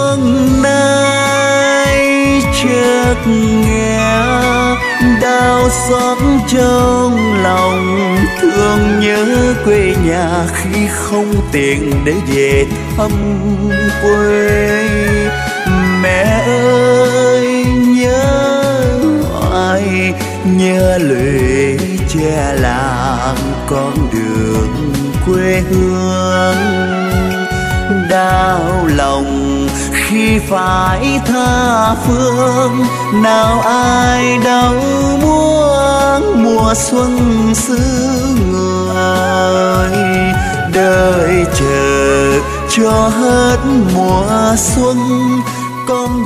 phương nay chợt nghe đau xót trong lòng, thương nhớ quê nhà khi không tiền để về thăm quê. Mẹ ơi nhớ ai, nhớ lũy che làng con đường quê hương. Đau lòng khi phải tha phương, nào ai đâu muốn mùa xuân xứ người. Đợi chờ cho hết mùa xuân, con